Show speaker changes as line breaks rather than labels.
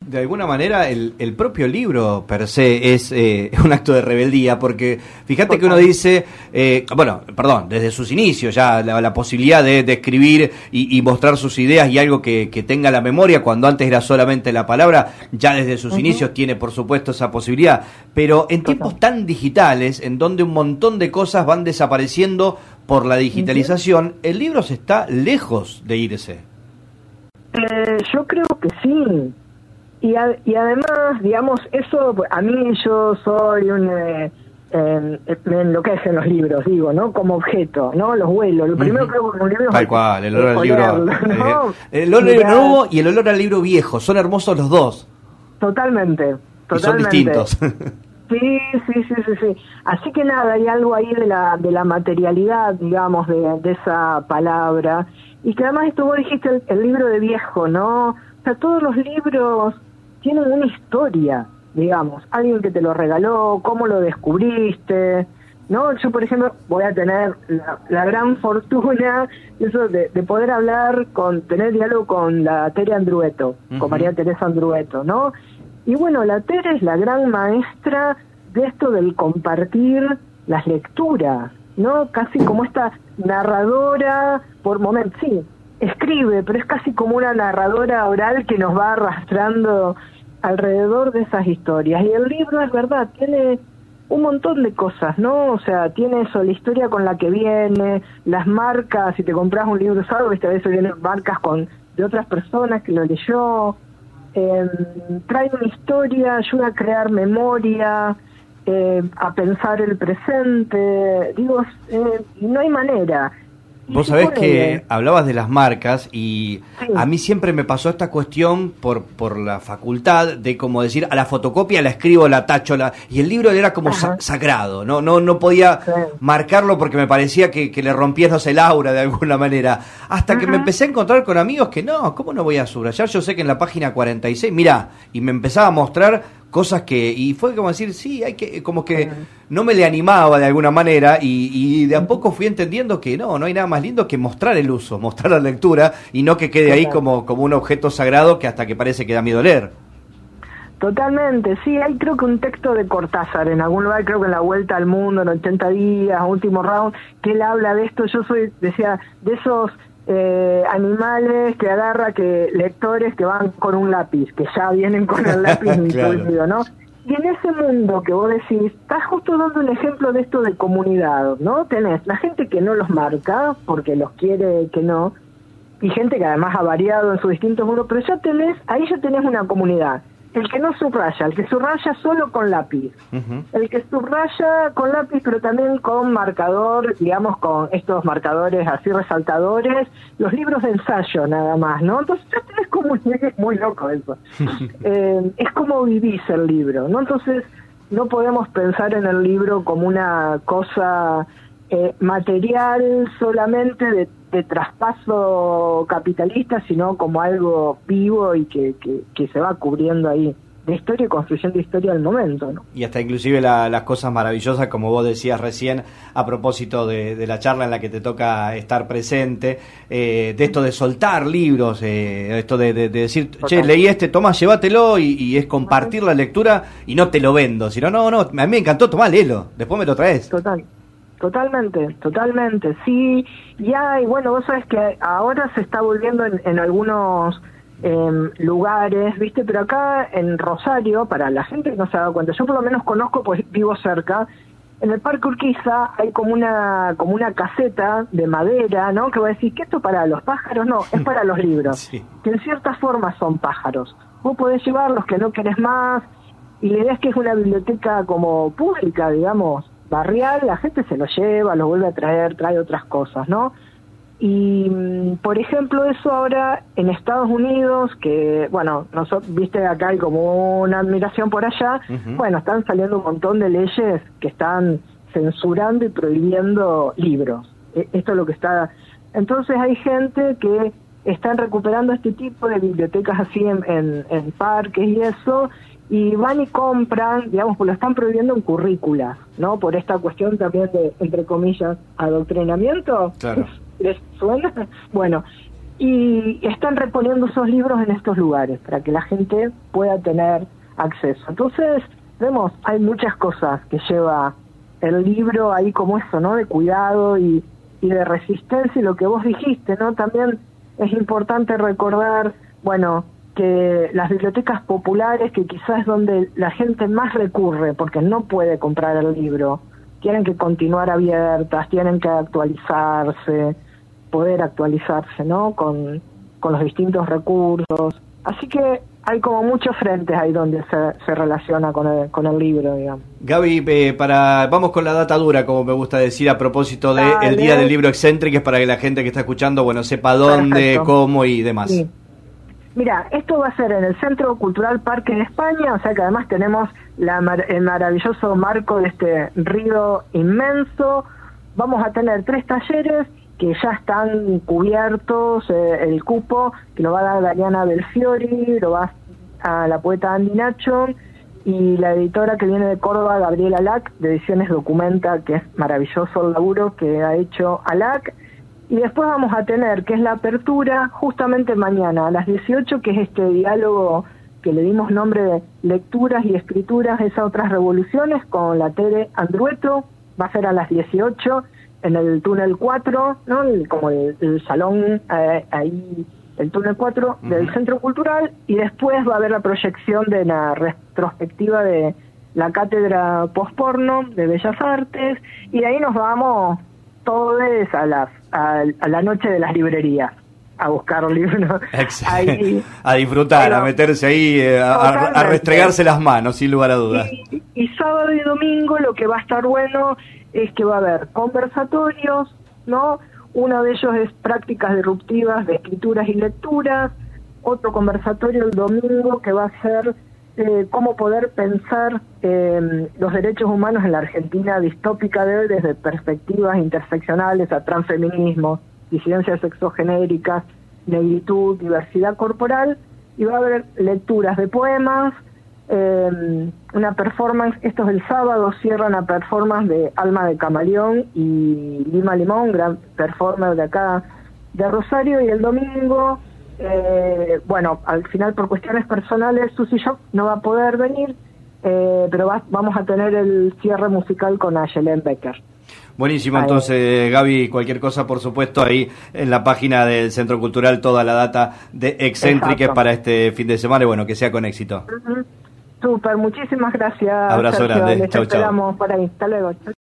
de alguna manera el propio libro per se es un acto de rebeldía, porque fíjate que uno dice, desde sus inicios ya la posibilidad de escribir y mostrar sus ideas y algo que tenga la memoria, cuando antes era solamente la palabra, ya desde sus inicios tiene por supuesto esa posibilidad, pero en tiempos tan digitales, en donde un montón de cosas van desapareciendo por la digitalización, el libro se está lejos de irse.
Yo creo que sí. Y además, digamos, eso, a mí yo soy me enloquecen los libros, digo, ¿no? Como objeto, ¿no? Los huelo. Lo primero que hago con un libro es...
Tal cual, el olor al libro.
¿no?
El olor al libro nuevo y el olor al libro viejo, son hermosos los dos.
Totalmente.
Y son distintos.
Sí. Así que nada, hay algo ahí de la materialidad, digamos, de esa palabra. Y que además esto vos dijiste el libro de viejo, ¿no? O sea, todos los libros tienen una historia, digamos. Alguien que te lo regaló, cómo lo descubriste, ¿no? Yo, por ejemplo, voy a tener la gran fortuna eso de poder tener diálogo con la Tere Andrueto, con María Teresa Andrueto, ¿no? Y bueno, la Tere es la gran maestra de esto del compartir las lecturas, ¿no? Casi como esta narradora, por momentos, sí, escribe, pero es casi como una narradora oral que nos va arrastrando alrededor de esas historias. Y el libro, es verdad, tiene un montón de cosas, ¿no? O sea, tiene eso, la historia con la que viene, las marcas, si te compras un libro usado, viste, a veces vienen marcas de otras personas que lo leyó, trae una historia, ayuda a crear memoria, a pensar el presente, digo, no hay manera.
Vos sabés que hablabas de las marcas y a mí siempre me pasó esta cuestión por la facultad de como decir, a la fotocopia la escribo, la tacho, y el libro era como sagrado, no podía marcarlo porque me parecía que le rompías, no sé, el aura de alguna manera, hasta que me empecé a encontrar con amigos que ¿cómo no voy a subrayar? Yo sé que en la página 46, mirá, y me empezaba a mostrar cosas y fue como decir, sí, hay que, como que no me le animaba de alguna manera y de a poco fui entendiendo que no hay nada más lindo que mostrar el uso, mostrar la lectura y no que quede ahí como un objeto sagrado que hasta que parece que da miedo leer.
Totalmente, sí, hay creo que un texto de Cortázar en algún lugar, creo que en La Vuelta al Mundo, en 80 días, Último Round, que él habla de esto. Yo decía, de esos animales que lectores que van con un lápiz, que ya vienen con el lápiz incluido, ¿no? Y en ese mundo que vos decís, estás justo dando un ejemplo de esto de comunidad, ¿no? Tenés la gente que no los marca, porque los quiere que no, y gente que además ha variado en sus distintos mundos, pero ahí ya tenés una comunidad. El que no subraya, el que subraya solo con lápiz, el que subraya con lápiz pero también con marcador, digamos con estos marcadores así resaltadores, los libros de ensayo nada más, ¿no? Entonces ya tenés como es muy loco eso. Es como vivís el libro, ¿no? Entonces no podemos pensar en el libro como una cosa material solamente de traspaso capitalista, sino como algo vivo y que se va cubriendo ahí de historia y construyendo historia del momento, ¿no?
Y hasta inclusive las cosas maravillosas, como vos decías recién, a propósito de la charla en la que te toca estar presente, de esto de soltar libros, esto de decir, che, leí toma, llévatelo, y es compartir la lectura y no te lo vendo, sino, a mí me encantó, tomá, léelo, después me lo traes.
Totalmente, sí. Y bueno, vos sabés que ahora se está volviendo en algunos lugares, ¿viste? Pero acá en Rosario, para la gente que no se ha dado cuenta, yo por lo menos conozco, pues vivo cerca, en el Parque Urquiza hay como una caseta de madera, ¿no? Que vos decís, ¿que esto para los pájaros? No, es para los libros, sí. Que en cierta forma son pájaros. Vos podés llevar los que no querés más, y la idea es que es una biblioteca como pública, digamos, barrial, la gente se lo lleva, lo vuelve a traer, trae otras cosas, ¿no? Y, por ejemplo, eso ahora en Estados Unidos, que, bueno, viste, acá hay como una admiración por allá, bueno, están saliendo un montón de leyes que están censurando y prohibiendo libros. Esto es lo que está... Entonces hay gente que están recuperando este tipo de bibliotecas así en parques y eso, y van y compran, digamos, pues lo están prohibiendo en currículas, ¿no? Por esta cuestión también de, entre comillas, adoctrinamiento.
Claro.
¿Les suena? Bueno, y están reponiendo esos libros en estos lugares para que la gente pueda tener acceso. Entonces, vemos, hay muchas cosas que lleva el libro ahí como eso, ¿no? De cuidado y de resistencia, y lo que vos dijiste, ¿no? También es importante recordar, bueno, que las bibliotecas populares, que quizás es donde la gente más recurre, porque no puede comprar el libro, tienen que continuar abiertas, tienen que actualizarse, poder actualizarse, ¿no? Con los distintos recursos. Así que hay como muchos frentes ahí donde se relaciona con el libro, digamos.
Gaby, vamos con la data dura, como me gusta decir, a propósito del Día del Libro Excéntrico, para que la gente que está escuchando, bueno, sepa dónde,
perfecto,
cómo y demás.
Sí. Mira, esto va a ser en el Centro Cultural Parque en España, o sea que además tenemos el maravilloso marco de este río inmenso. Vamos a tener 3 talleres que ya están cubiertos, el cupo, que lo va a dar Dariana Belfiori, lo va a la poeta Andy Nacho, y la editora que viene de Córdoba, Gabriela Lac, de Ediciones Documenta, que es maravilloso el laburo que ha hecho Alac. Y después vamos a tener, que es la apertura, justamente mañana, a las 18, que es este diálogo que le dimos nombre de Lecturas y Escrituras, esas otras revoluciones, con la Tere Andrueto. Va a ser a las 18, en el túnel 4, ¿no? Como el salón ahí, el túnel 4 del Centro Cultural, y después va a haber la proyección de la retrospectiva de la Cátedra Posporno de Bellas Artes, y de ahí nos vamos todos a la noche de las librerías a buscar libros. Ahí,
a disfrutar, bueno, a meterse ahí, a restregarse las manos, sin lugar a dudas.
Y sábado y domingo lo que va a estar bueno es que va a haber conversatorios, ¿no? Uno de ellos es prácticas disruptivas de escrituras y lecturas, otro conversatorio el domingo que va a ser cómo poder pensar los derechos humanos en la Argentina distópica de hoy desde perspectivas interseccionales a transfeminismo, disidencias sexogenéricas, negritud, diversidad corporal, y va a haber lecturas de poemas, una performance, esto es el sábado, cierra una performance de Alma de Camaleón y Lima Limón, gran performer de acá de Rosario, y el domingo, bueno, al final por cuestiones personales Susie Shock no va a poder venir, pero vamos a tener el cierre musical con Ayelen Becker.
Buenísimo, entonces Gaby, cualquier cosa por supuesto ahí en la página del Centro Cultural, toda la data de Excéntriques para este fin de semana, y bueno, que sea con éxito.
Súper, muchísimas gracias.
Abrazo
Sergio,
grande,
les
chau,
esperamos por ahí. Hasta luego.